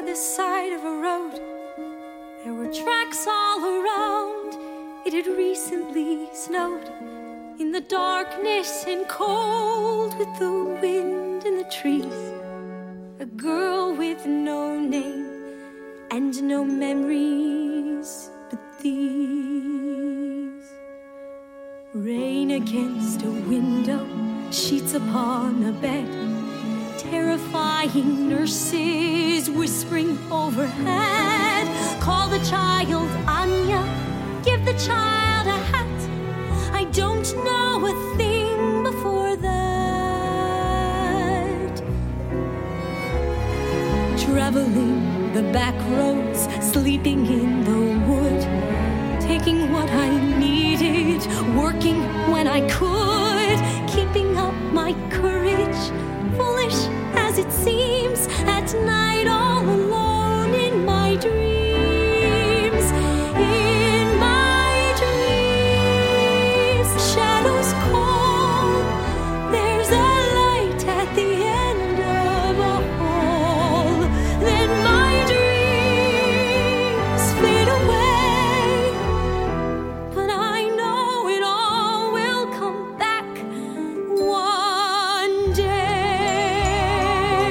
the side of a road. There were tracks all around. It had recently snowed. In the darkness and cold, with the wind in the trees, a girl with no name and no memories but these. Rain against a window, sheets upon a bed, terrifying nurses whispering overhead. Call the child Anya, give the child a hat. I don't know a thing before that. Traveling the back roads, sleeping in the wood, taking what I needed, working when I could, keeping up my courage, foolish as it seems, at night all alone in my dreams. In my dreams, shadows call, there's a light at the end of a hall. Then my dreams fade away, but I know it all will come back one day.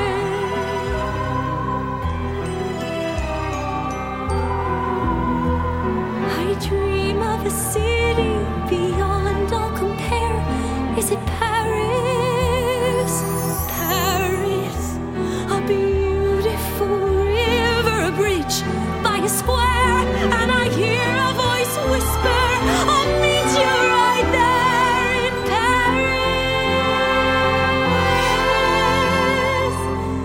I dream of a city beyond all compare. Is it Paris? Paris, a beautiful river, a bridge by a square, and I hear a voice whisper, I'll meet you right there in Paris.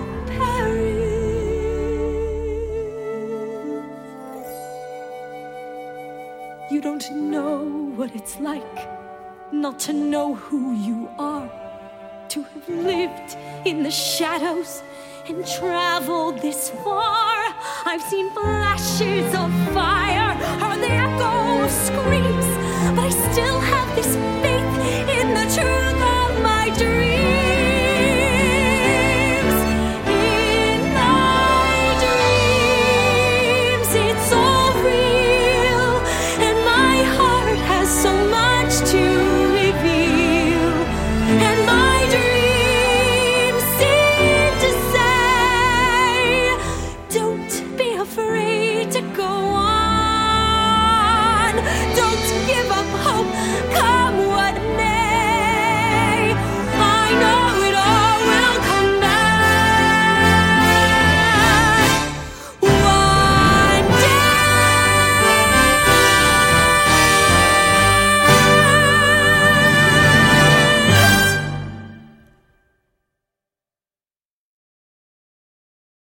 Paris. You don't know what it's like not to know who you are, to have lived in the shadows and traveled this far. I've seen flashes of fire, heard the echo of screams, but I still have